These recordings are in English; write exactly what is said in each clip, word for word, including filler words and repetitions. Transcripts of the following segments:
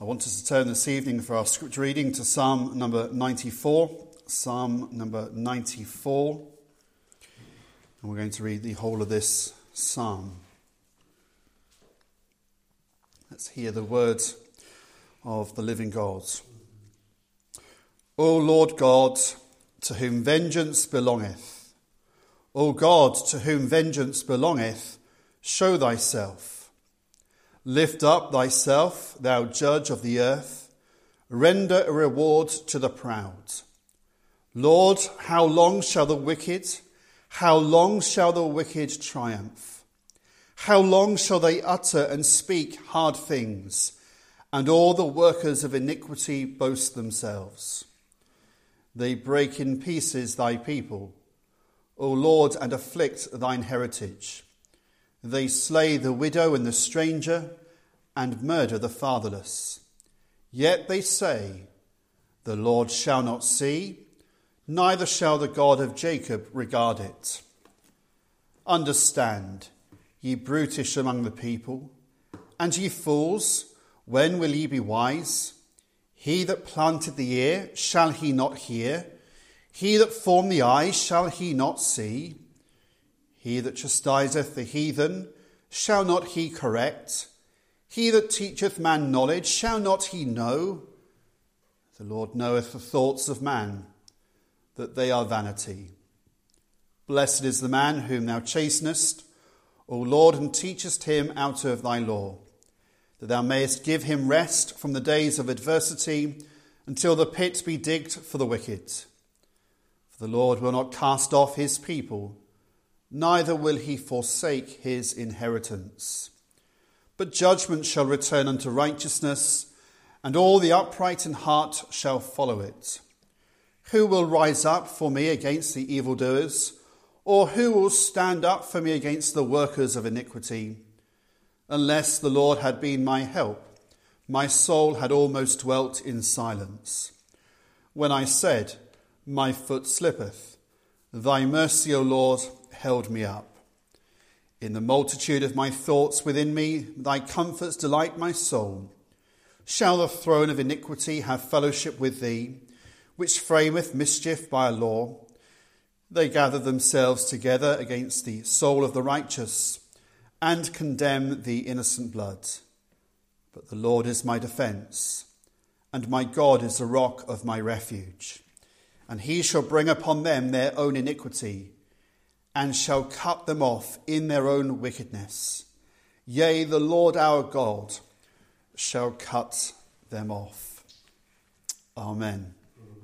I want us to turn this evening for our scripture reading to Psalm number ninety-four. Psalm number ninety-four. And we're going to read the whole of this psalm. Let's hear the words of the living God. O Lord God, to whom vengeance belongeth, O God, to whom vengeance belongeth, show thyself. Lift up thyself, thou judge of the earth. Render a reward to the proud. Lord, how long shall the wicked, how long shall the wicked triumph? How long shall they utter and speak hard things, and all the workers of iniquity boast themselves? They break in pieces thy people, O Lord, and afflict thine heritage. They slay the widow and the stranger, and murder the fatherless. Yet they say, the Lord shall not see, neither shall the God of Jacob regard it. Understand, ye brutish among the people, and ye fools, when will ye be wise? He that planted the ear, shall he not hear? He that formed the eyes, shall he not see? He that chastiseth the heathen, shall not he correct? He that teacheth man knowledge, shall not he know? The Lord knoweth the thoughts of man, that they are vanity. Blessed is the man whom thou chastenest, O Lord, and teachest him out of thy law, that thou mayest give him rest from the days of adversity, until the pit be digged for the wicked. For the Lord will not cast off his people, neither will he forsake his inheritance. But judgment shall return unto righteousness, and all the upright in heart shall follow it. Who will rise up for me against the evildoers, or who will stand up for me against the workers of iniquity? Unless the Lord had been my help, my soul had almost dwelt in silence. When I said, my foot slippeth, thy mercy, O Lord, held me up. In the multitude of my thoughts within me, thy comforts delight my soul. Shall the throne of iniquity have fellowship with thee, which frameth mischief by a law? They gather themselves together against the soul of the righteous, and condemn the innocent blood. But the Lord is my defence, and my God is the rock of my refuge. And he shall bring upon them their own iniquity, and shall cut them off in their own wickedness. Yea, the Lord our God shall cut them off. Amen.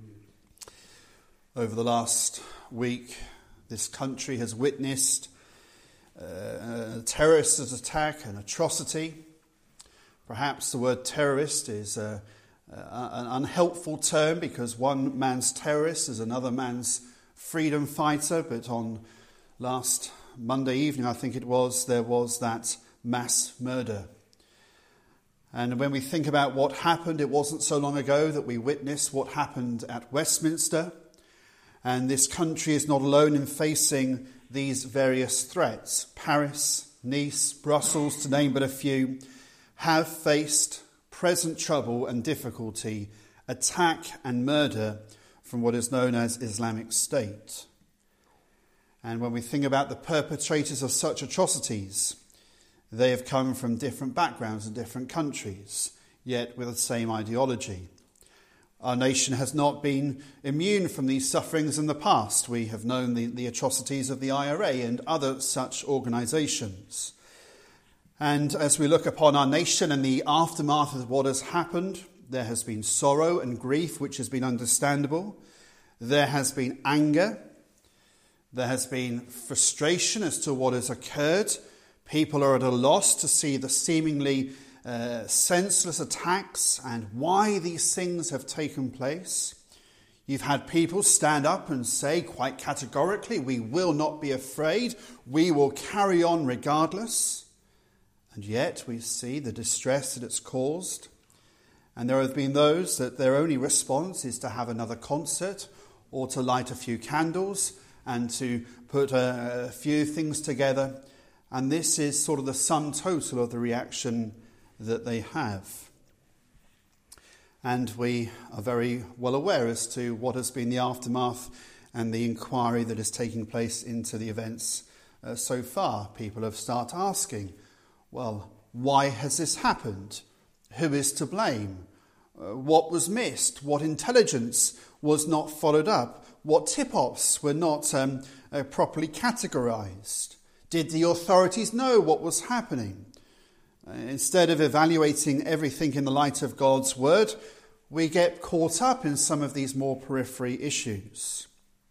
Over the last week, this country has witnessed uh, a terrorist attack, an atrocity. Perhaps the word terrorist is uh, uh, an unhelpful term, because one man's terrorist is another man's freedom fighter, but on last Monday evening, I think it was, there was that mass murder. And when we think about what happened, it wasn't so long ago that we witnessed what happened at Westminster. And this country is not alone in facing these various threats. Paris, Nice, Brussels, to name but a few, have faced present trouble and difficulty, attack and murder from what is known as Islamic State. And when we think about the perpetrators of such atrocities, they have come from different backgrounds and different countries, yet with the same ideology. Our nation has not been immune from these sufferings in the past. We have known the, the atrocities of the I R A and other such organisations. And as we look upon our nation and the aftermath of what has happened, there has been sorrow and grief, which has been understandable. There has been anger. There has been frustration as to what has occurred. People are at a loss to see the seemingly uh, senseless attacks and why these things have taken place. You've had people stand up and say quite categorically, we will not be afraid, we will carry on regardless. And yet we see the distress that it's caused. And there have been those that their only response is to have another concert or to light a few candles and to put a, a few things together. And this is sort of the sum total of the reaction that they have. And we are very well aware as to what has been the aftermath and the inquiry that is taking place into the events uh, so far. People have started asking, well, why has this happened? Who is to blame? Uh, what was missed? What intelligence was not followed up? What tip-offs were not um, uh, properly categorised? Did the authorities know what was happening? Uh, instead of evaluating everything in the light of God's word, we get caught up in some of these more periphery issues.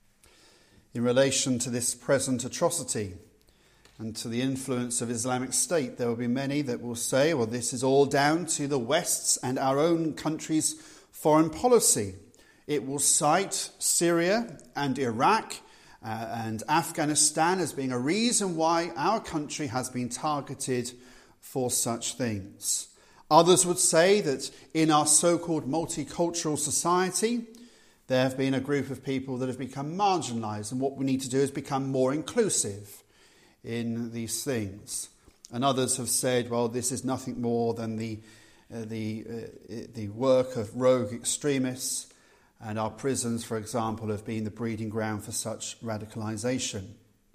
In relation to this present atrocity and to the influence of Islamic State, there will be many that will say, well, this is all down to the West's and our own country's foreign policy. It will cite Syria and Iraq uh, and Afghanistan as being a reason why our country has been targeted for such things. Others would say that in our so-called multicultural society, there have been a group of people that have become marginalised, and what we need to do is become more inclusive in these things. And others have said, well, this is nothing more than the uh, the uh, the work of rogue extremists, and our prisons, for example, have been the breeding ground for such radicalisation.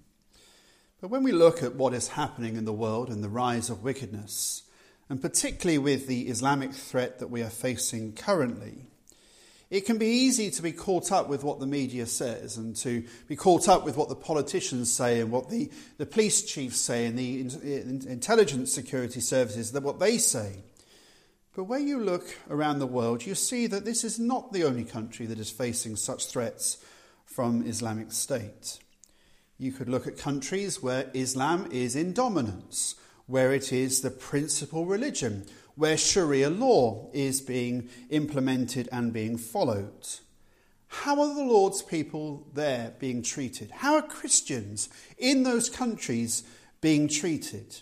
But when we look at what is happening in the world and the rise of wickedness, and particularly with the Islamic threat that we are facing currently, it can be easy to be caught up with what the media says and to be caught up with what the politicians say and what the, the police chiefs say and the in, intelligence security services, that what they say. But when you look around the world, you see that this is not the only country that is facing such threats from Islamic State. You could look at countries where Islam is in dominance, where it is the principal religion, where Sharia law is being implemented and being followed. How are the Lord's people there being treated? How are Christians in those countries being treated?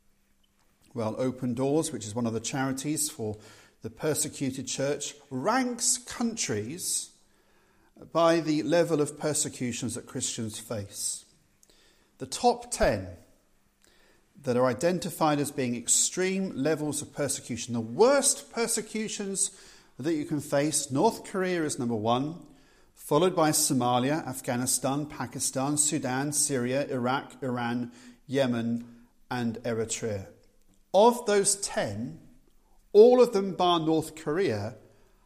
Well, Open Doors, which is one of the charities for the persecuted church, ranks countries by the level of persecutions that Christians face. The top ten that are identified as being extreme levels of persecution, the worst persecutions that you can face, North Korea is number one, followed by Somalia, Afghanistan, Pakistan, Sudan, Syria, Iraq, Iran, Yemen, and Eritrea. Of those ten, all of them bar North Korea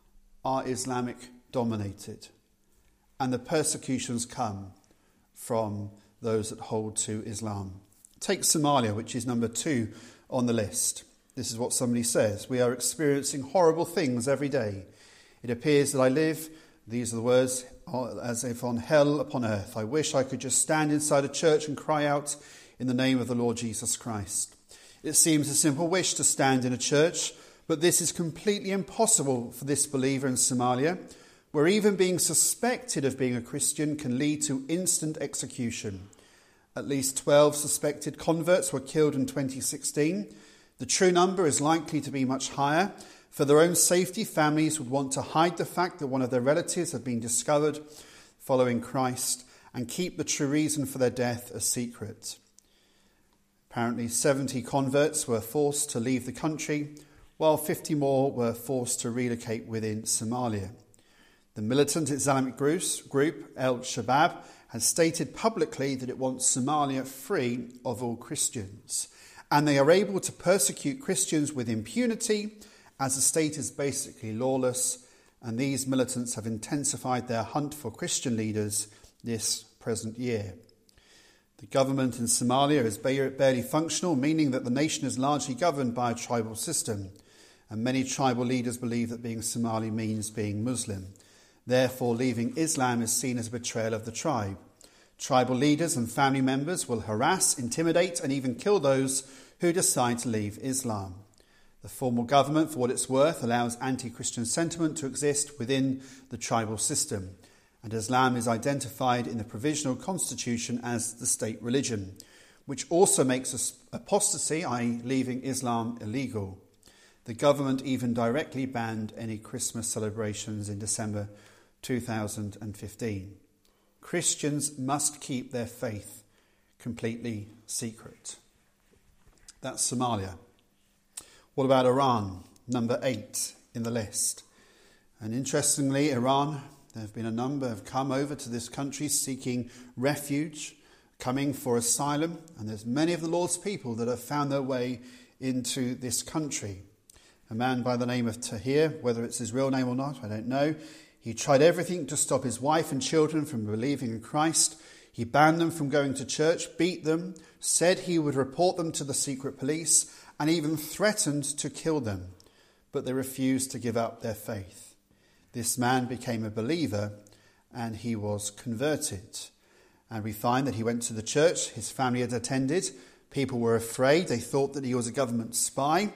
are Islamic dominated, and the persecutions come from those that hold to Islam. Take Somalia, which is number two on the list. This is what somebody says: we are experiencing horrible things every day. It appears that I live, these are the words, as if on hell upon earth. I wish I could just stand inside a church and cry out in the name of the Lord Jesus Christ. It seems a simple wish to stand in a church, but this is completely impossible for this believer in Somalia, where even being suspected of being a Christian can lead to instant execution. At least twelve suspected converts were killed in twenty sixteen. The true number is likely to be much higher. For their own safety, families would want to hide the fact that one of their relatives had been discovered following Christ and keep the true reason for their death a secret. Apparently seventy converts were forced to leave the country, while fifty more were forced to relocate within Somalia. The militant Islamic group, Al-Shabaab, has stated publicly that it wants Somalia free of all Christians, and they are able to persecute Christians with impunity, as the state is basically lawless, and these militants have intensified their hunt for Christian leaders this present year. The government in Somalia is barely functional, meaning that the nation is largely governed by a tribal system, and many tribal leaders believe that being Somali means being Muslim. Therefore, leaving Islam is seen as a betrayal of the tribe. Tribal leaders and family members will harass, intimidate, and even kill those who decide to leave Islam. The formal government, for what it's worth, allows anti-Christian sentiment to exist within the tribal system, and Islam is identified in the provisional constitution as the state religion, which also makes apostasy, that is leaving Islam, illegal. The government even directly banned any Christmas celebrations in December two thousand fifteen. Christians must keep their faith completely secret. That's Somalia. What about Iran, number eight in the list? And interestingly, Iran, there have been a number have come over to this country seeking refuge, coming for asylum, and there's many of the Lord's people that have found their way into this country. A man by the name of Tahir, whether it's his real name or not, I don't know, he tried everything to stop his wife and children from believing in Christ. He banned them from going to church, beat them, said he would report them to the secret police, and even threatened to kill them. But they refused to give up their faith. This man became a believer and he was converted. And we find that he went to the church his family had attended. People were afraid. They thought that he was a government spy.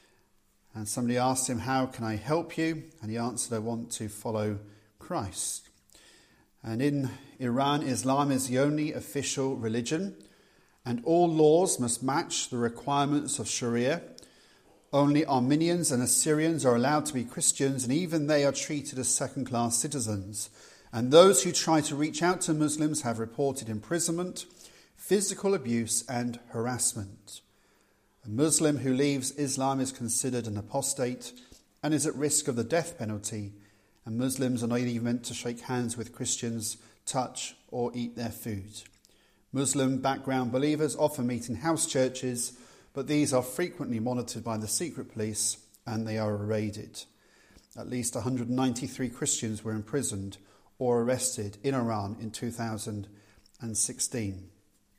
And somebody asked him, "How can I help you?" And he answered, "I want to follow Christ." And in Iran, Islam is the only official religion, and all laws must match the requirements of Sharia. Only Armenians and Assyrians are allowed to be Christians, and even they are treated as second-class citizens. And those who try to reach out to Muslims have reported imprisonment, physical abuse, and harassment. A Muslim who leaves Islam is considered an apostate and is at risk of the death penalty, and Muslims are not even meant to shake hands with Christians, touch or eat their food. Muslim background believers often meet in house churches, but these are frequently monitored by the secret police and they are raided. At least one hundred ninety-three Christians were imprisoned or arrested in Iran in two thousand sixteen.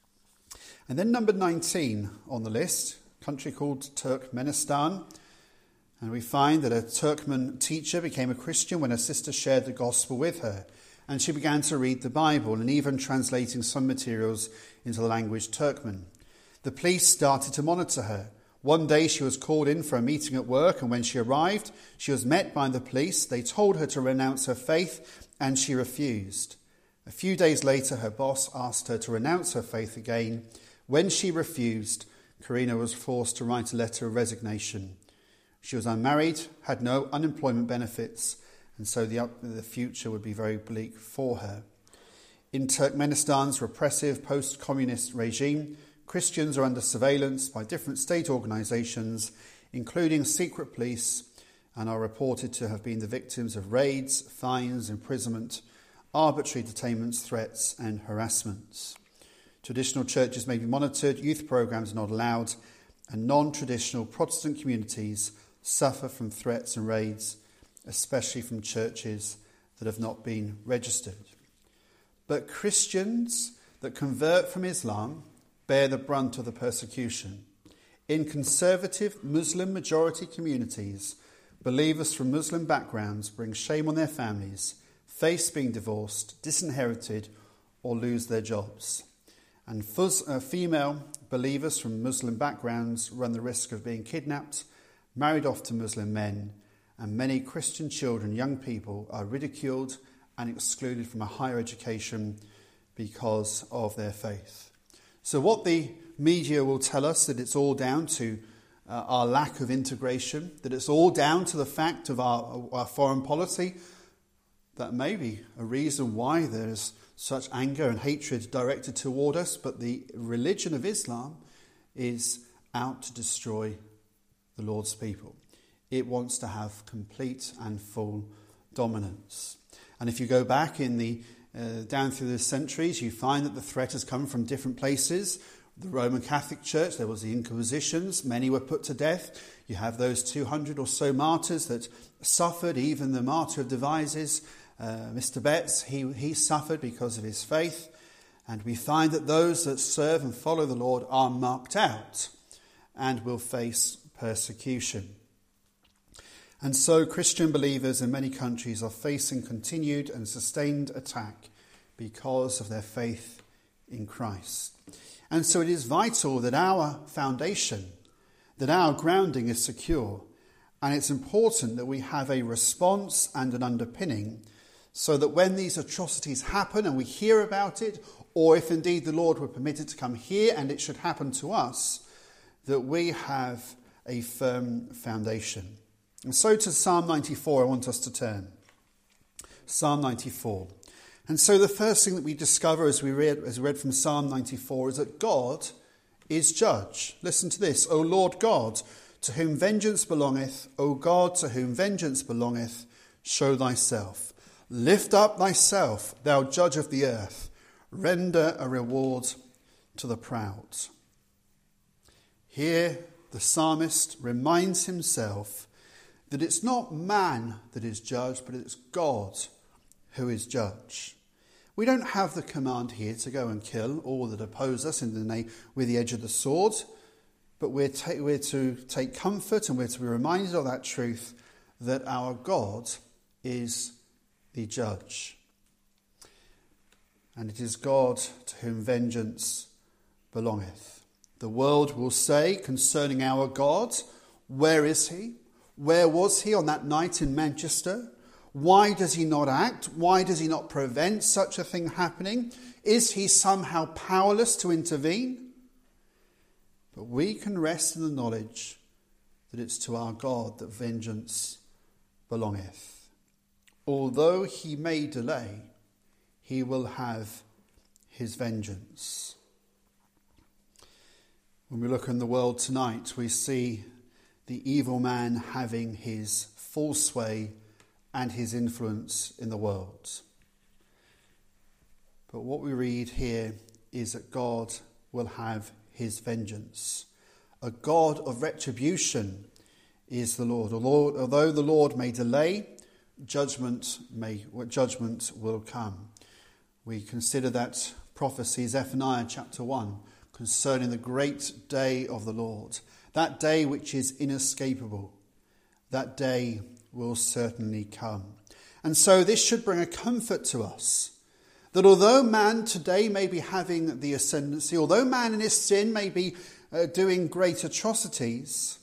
And then number nineteen on the list, a country called Turkmenistan. And we find that a Turkmen teacher became a Christian when her sister shared the gospel with her. And she began to read the Bible and even translating some materials into the language Turkmen. The police started to monitor her. One day she was called in for a meeting at work, and when she arrived, she was met by the police. They told her to renounce her faith, and she refused. A few days later, her boss asked her to renounce her faith again. When she refused, Karina was forced to write a letter of resignation. She was unmarried, had no unemployment benefits, and so the, the future would be very bleak for her. In Turkmenistan's repressive post-communist regime, Christians are under surveillance by different state organisations, including secret police, and are reported to have been the victims of raids, fines, imprisonment, arbitrary detainments, threats and harassments. Traditional churches may be monitored, youth programmes are not allowed, and non-traditional Protestant communities suffer from threats and raids, especially from churches that have not been registered. But Christians that convert from Islam bear the brunt of the persecution. In conservative Muslim majority communities, believers from Muslim backgrounds bring shame on their families, face being divorced, disinherited, or lose their jobs. And fuz, uh, female believers from Muslim backgrounds run the risk of being kidnapped, married off to Muslim men, and many Christian children, young people, are ridiculed and excluded from a higher education because of their faith. So what the media will tell us, that it's all down to uh, our lack of integration, that it's all down to the fact of our, our foreign policy, that may be a reason why there's such anger and hatred directed toward us, but the religion of Islam is out to destroy the Lord's people. It wants to have complete and full dominance. And if you go back in the uh, down through the centuries, you find that the threat has come from different places. The Roman Catholic Church, there was the Inquisitions, many were put to death. You have those two hundred or so martyrs that suffered, even the martyr of Devizes, uh, Mister Betts, he, he suffered because of his faith. And we find that those that serve and follow the Lord are marked out and will face persecution. And so Christian believers in many countries are facing continued and sustained attack because of their faith in Christ. And so it is vital that our foundation, that our grounding is secure. And it's important that we have a response and an underpinning so that when these atrocities happen and we hear about it, or if indeed the Lord were permitted to come here and it should happen to us, that we have a firm foundation. And so to Psalm ninety-four, I want us to turn. Psalm ninety-four. And so the first thing that we discover as we read, as we read from Psalm ninety-four is that God is judge. Listen to this. O Lord God, to whom vengeance belongeth, O God, to whom vengeance belongeth, show thyself. Lift up thyself, thou judge of the earth. Render a reward to the proud. Here the psalmist reminds himself that it's not man that is judge, but it's God who is judge. We don't have the command here to go and kill all that oppose us in the na- with the edge of the sword, but we're, ta- we're to take comfort and we're to be reminded of that truth that our God is the judge. And it is God to whom vengeance belongeth. The world will say concerning our God, where is he? Where was he on that night in Manchester? Why does he not act? Why does he not prevent such a thing happening? Is he somehow powerless to intervene? But we can rest in the knowledge that it's to our God that vengeance belongeth. Although he may delay, he will have his vengeance. When we look in the world tonight, we see the evil man having his full sway and his influence in the world. But what we read here is that God will have his vengeance. A God of retribution is the Lord. Although the Lord may delay, judgment may judgment will come. We consider that prophecy, Zephaniah chapter one, concerning the great day of the Lord, that day which is inescapable. That day will certainly come. And so this should bring a comfort to us, that although man today may be having the ascendancy, although man in his sin may be uh, doing great atrocities,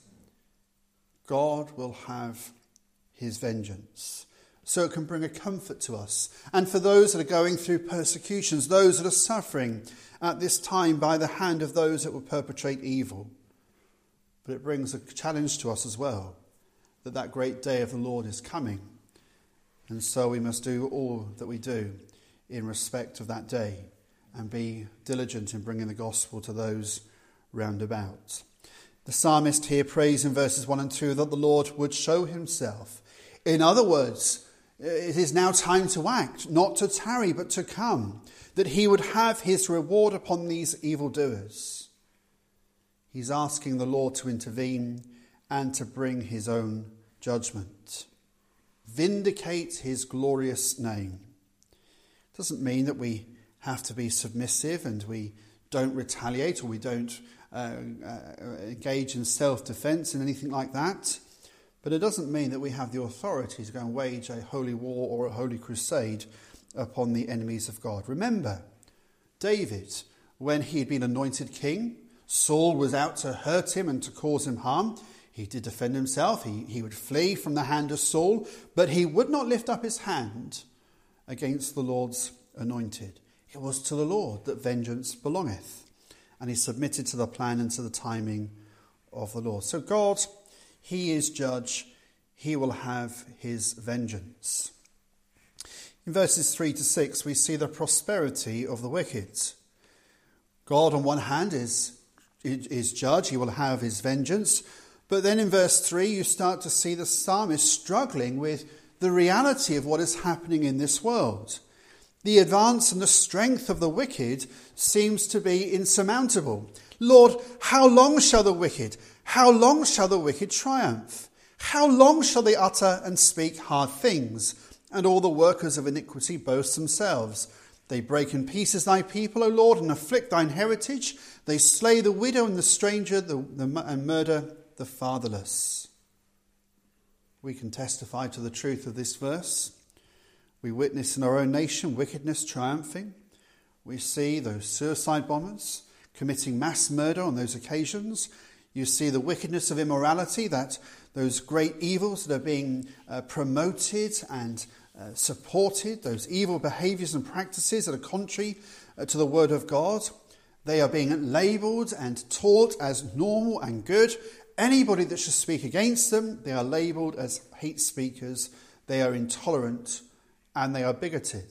God will have his vengeance. So it can bring a comfort to us. And for those that are going through persecutions, those that are suffering at this time by the hand of those that will perpetrate evil. But it brings a challenge to us as well, that that great day of the Lord is coming. And so we must do all that we do in respect of that day and be diligent in bringing the gospel to those round about. The psalmist here prays in verses one and two that the Lord would show himself. In other words, it is now time to act, not to tarry, but to come, that he would have his reward upon these evildoers. He's asking the Lord to intervene and to bring his own judgment. Vindicate his glorious name. Doesn't mean that we have to be submissive and we don't retaliate or we don't uh, uh, engage in self-defense and anything like that. But it doesn't mean that we have the authority to go and wage a holy war or a holy crusade upon the enemies of God. Remember, David, when he had been anointed king, Saul was out to hurt him and to cause him harm. He did defend himself. He, he would flee from the hand of Saul, but he would not lift up his hand against the Lord's anointed. It was to the Lord that vengeance belongeth. And he submitted to the plan and to the timing of the Lord. So God, he is judge. He will have his vengeance. In verses three to six, we see the prosperity of the wicked. God, on one hand, is, is judge. He will have his vengeance. But then in verse three, you start to see the psalmist struggling with the reality of what is happening in this world. The advance and the strength of the wicked seems to be insurmountable. Lord, how long shall the wicked, how long shall the wicked triumph? How long shall they utter and speak hard things? And all the workers of iniquity boast themselves. They break in pieces thy people, O Lord, and afflict thine heritage. They slay the widow and the stranger the, the, and murder the fatherless. We can testify to the truth of this verse. We witness in our own nation wickedness triumphing. We see those suicide bombers committing mass murder on those occasions. You see the wickedness of immorality, that those great evils that are being uh, promoted and uh, supported, those evil behaviours and practices that are contrary uh, to the word of God. They are being labelled and taught as normal and good. Anybody that should speak against them, they are labelled as hate speakers. They are intolerant and they are bigoted.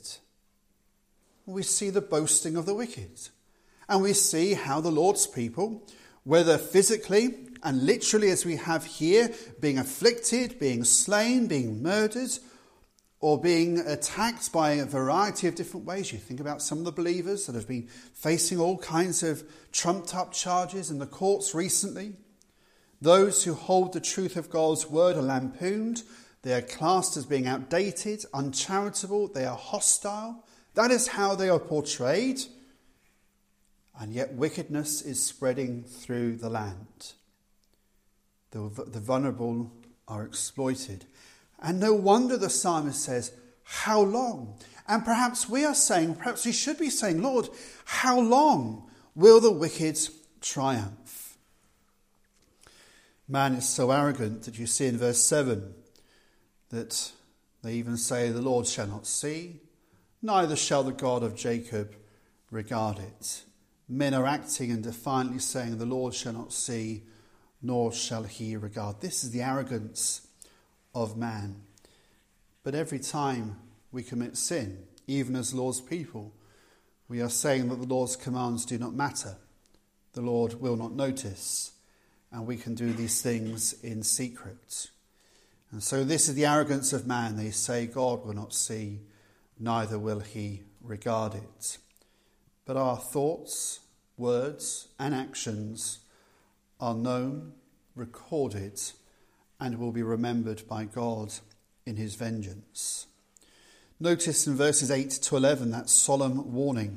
We see the boasting of the wicked. And we see how the Lord's people, whether physically and literally as we have here, being afflicted, being slain, being murdered, or being attacked by a variety of different ways. You think about some of the believers that have been facing all kinds of trumped-up charges in the courts recently. Those who hold the truth of God's word are lampooned. They are classed as being outdated, uncharitable. They are hostile. That is how they are portrayed. And yet wickedness is spreading through the land. The, the vulnerable are exploited. And no wonder the psalmist says, how long? And perhaps we are saying, perhaps we should be saying, Lord, how long will the wicked triumph? Man is so arrogant that you see in verse seven that they even say, the Lord shall not see, neither shall the God of Jacob regard it. Men are acting and defiantly saying, the Lord shall not see, nor shall he regard. This is the arrogance of man. But every time we commit sin, even as Lord's people, we are saying that the Lord's commands do not matter. The Lord will not notice, and we can do these things in secret. And so this is the arrogance of man. They say God will not see, neither will he regard it. But our thoughts, words, and actions are known, recorded, and will be remembered by God in his vengeance. Notice in verses eight to eleven that solemn warning.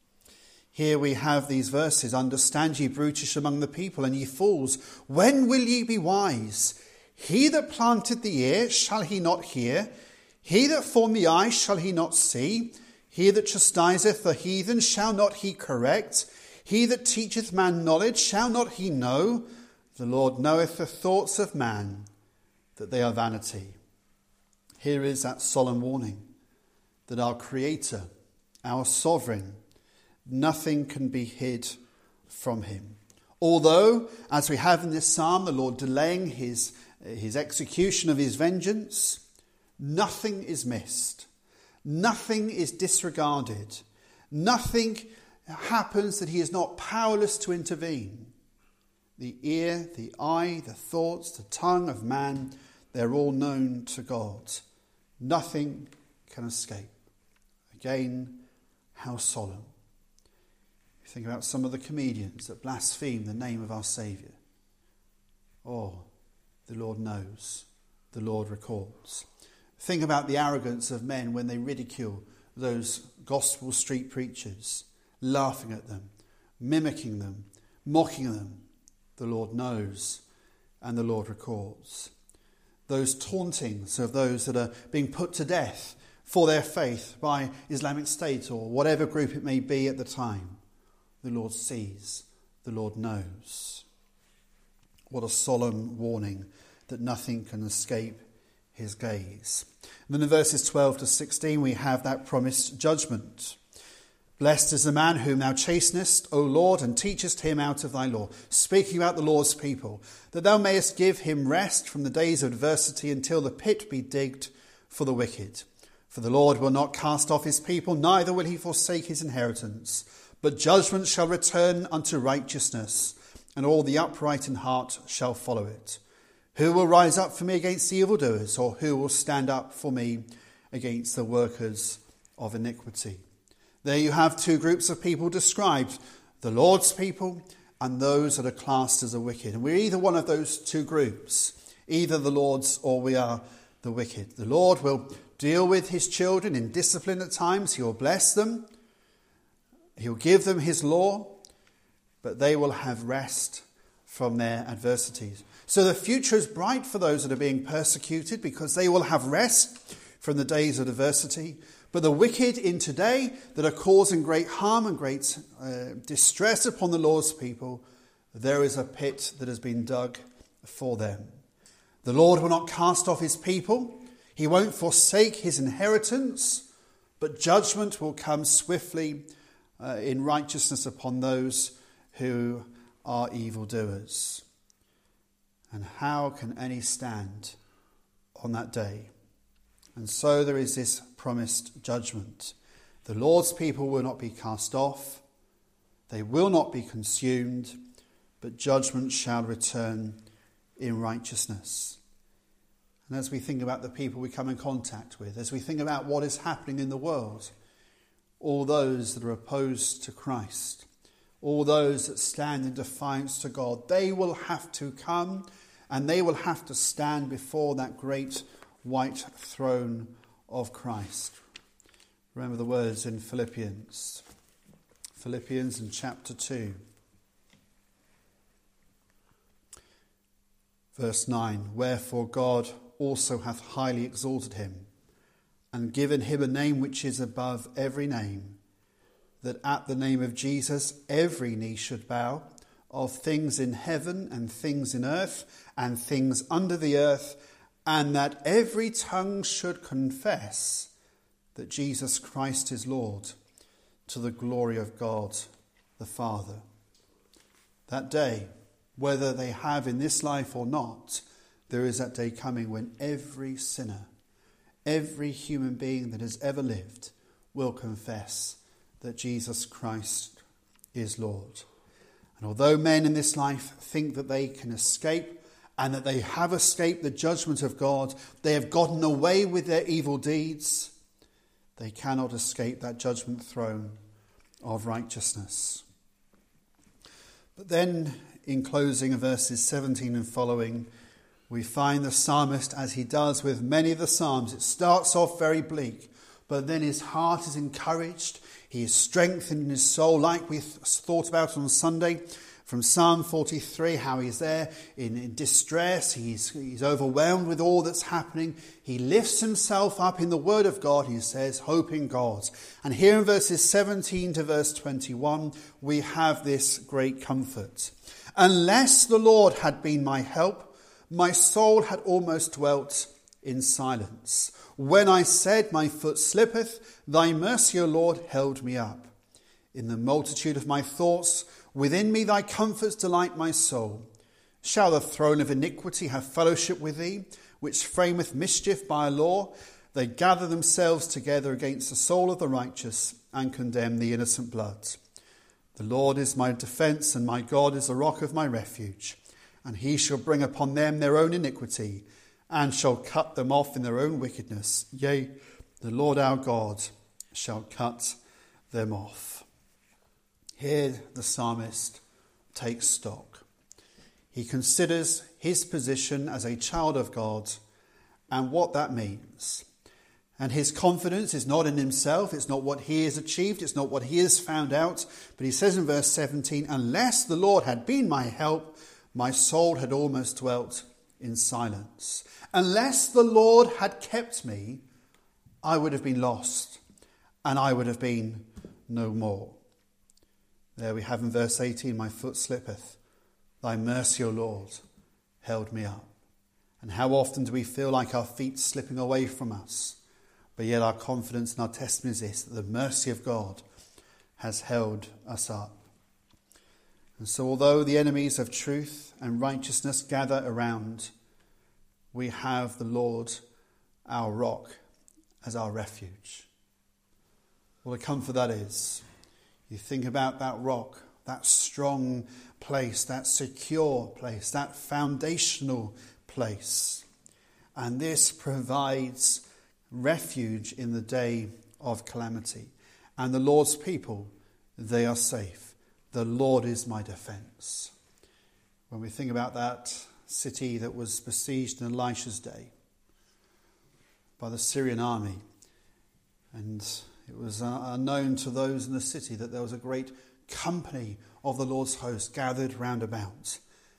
Here we have these verses, understand ye brutish among the people, and ye fools, when will ye be wise? He that planted the ear, shall he not hear? He that formed the eye, shall he not see? He that chastiseth the heathen, shall not he correct? He that teacheth man knowledge, shall not he know? The Lord knoweth the thoughts of man, that they are vanity. Here is that solemn warning that our Creator, our Sovereign, nothing can be hid from him. Although, as we have in this psalm, the Lord delaying his, his execution of his vengeance, nothing is missed. Nothing is disregarded. Nothing happens that he is not powerless to intervene. The ear, the eye, the thoughts, the tongue of man, they're all known to God. Nothing can escape. Again, how solemn. You think about some of the comedians that blaspheme the name of our Saviour. Oh, the Lord knows. The Lord records. Think about the arrogance of men when they ridicule those gospel street preachers, laughing at them, mimicking them, mocking them. The Lord knows, and the Lord records. Those tauntings of those that are being put to death for their faith by Islamic State or whatever group it may be at the time. The Lord sees, the Lord knows. What a solemn warning that nothing can escape his gaze. And then in verses twelve to sixteen we have that promised judgment. Blessed is the man whom thou chastenest, O Lord, and teachest him out of thy law. Speaking about the Lord's people, that thou mayest give him rest from the days of adversity until the pit be digged for the wicked. For the Lord will not cast off his people, neither will he forsake his inheritance. But judgment shall return unto righteousness, and all the upright in heart shall follow it. Who will rise up for me against the evildoers, or who will stand up for me against the workers of iniquity? There you have two groups of people described, the Lord's people and those that are classed as the wicked. And we're either one of those two groups, either the Lord's or we are the wicked. The Lord will deal with his children in discipline at times. He will bless them. He'll give them his law, but they will have rest from their adversities. So the future is bright for those that are being persecuted because they will have rest from the days of adversity. But the wicked in today that are causing great harm and great uh, distress upon the Lord's people, there is a pit that has been dug for them. The Lord will not cast off his people. He won't forsake his inheritance, but judgment will come swiftly uh, in righteousness upon those who are evildoers. And how can any stand on that day? And so there is this promised judgment. The Lord's people will not be cast off. They will not be consumed, but judgment shall return in righteousness. And as we think about the people we come in contact with, as we think about what is happening in the world, all those that are opposed to Christ, all those that stand in defiance to God, they will have to come and they will have to stand before that great white throne of Christ. Remember the words in Philippians. Philippians in chapter two. Verse nine. Wherefore God also hath highly exalted him, and given him a name which is above every name, that at the name of Jesus every knee should bow, of things in heaven and things in earth and things under the earth, and that every tongue should confess that Jesus Christ is Lord, to the glory of God the Father. That day, whether they have in this life or not, there is that day coming when every sinner, every human being that has ever lived will confess that Jesus Christ is Lord. And although men in this life think that they can escape and that they have escaped the judgment of God, they have gotten away with their evil deeds, they cannot escape that judgment throne of righteousness. But then, in closing of verses seventeen and following, we find the psalmist, as he does with many of the psalms, it starts off very bleak, but then his heart is encouraged. He is strengthened in his soul, like we thought about on Sunday from Psalm forty-three, how he's there in, in distress. He's, he's overwhelmed with all that's happening. He lifts himself up in the word of God. He says, hope in God. And here in verses seventeen to verse twenty-one, we have this great comfort. Unless the Lord had been my help, my soul had almost dwelt in silence. When I said, my foot slippeth, thy mercy, O Lord, held me up. In the multitude of my thoughts, within me thy comforts delight my soul. Shall the throne of iniquity have fellowship with thee, which frameth mischief by a law? They gather themselves together against the soul of the righteous, and condemn the innocent blood. The Lord is my defence, and my God is the rock of my refuge. And he shall bring upon them their own iniquity, and shall cut them off in their own wickedness. Yea, the Lord our God shall cut them off. Here the psalmist takes stock. He considers his position as a child of God and what that means. And his confidence is not in himself. It's not what he has achieved. It's not what he has found out. But he says in verse seventeen, unless the Lord had been my help, my soul had almost dwelt in silence. Unless the Lord had kept me, I would have been lost, and I would have been no more. There we have in verse eighteen, my foot slippeth. Thy mercy, O Lord, held me up. And how often do we feel like our feet slipping away from us? But yet our confidence and our testimony is this, that the mercy of God has held us up. And so although the enemies of truth and righteousness gather around, we have the Lord, our rock, as our refuge. What a comfort that is. You think about that rock, that strong place, that secure place, that foundational place. And this provides refuge in the day of calamity. And the Lord's people, they are safe. The Lord is my defence. When we think about that city that was besieged in Elisha's day by the Syrian army, and it was unknown to those in the city that there was a great company of the Lord's host gathered round about.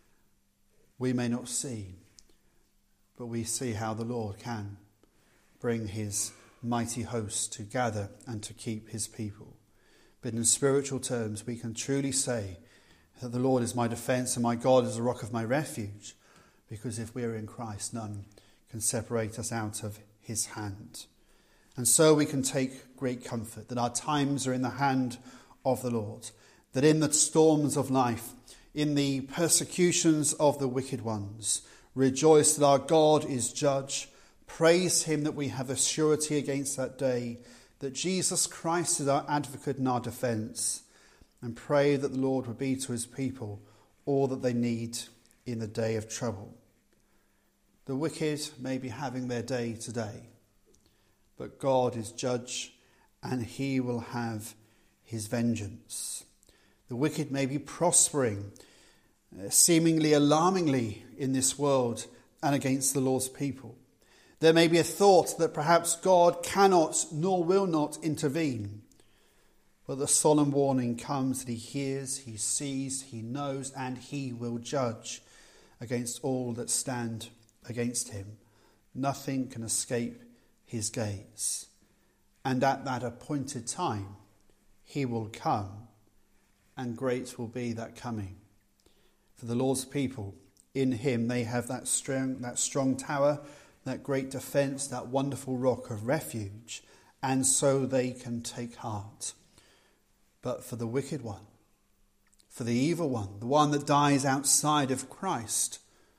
We may not see, but we see how the Lord can bring his mighty host to gather and to keep his people. But in spiritual terms, we can truly say that the Lord is my defence and my God is the rock of my refuge, because if we are in Christ, none can separate us out of his hand. And so we can take great comfort that our times are in the hand of the Lord, that in the storms of life, in the persecutions of the wicked ones, rejoice that our God is judge. Praise him that we have a surety against that day, that Jesus Christ is our advocate and our defence, and pray that the Lord would be to his people all that they need in the day of trouble. The wicked may be having their day today, but God is judge and he will have his vengeance. The wicked may be prospering, uh, seemingly alarmingly in this world and against the Lord's people. There may be a thought that perhaps God cannot nor will not intervene. But the solemn warning comes that he hears, he sees, he knows, and he will judge against all that stand against him. Nothing can escape his gaze. And at that appointed time, he will come, and great will be that coming. For the Lord's people, in him, they have that strong, that strong tower, that great defence, that wonderful rock of refuge, and so they can take heart. But for the wicked one, for the evil one, the one that dies outside of Christ,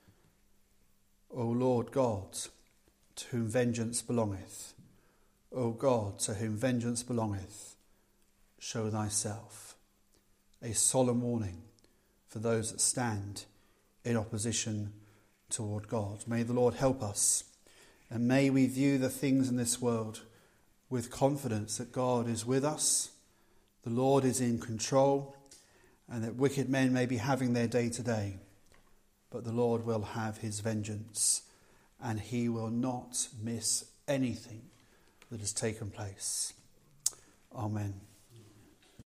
O Lord God, to whom vengeance belongeth, O God, to whom vengeance belongeth, show thyself. A solemn warning for those that stand in opposition toward God. May the Lord help us, and may we view the things in this world with confidence that God is with us, the Lord is in control, and that wicked men may be having their day today, but the Lord will have his vengeance, and he will not miss anything that has taken place. Amen.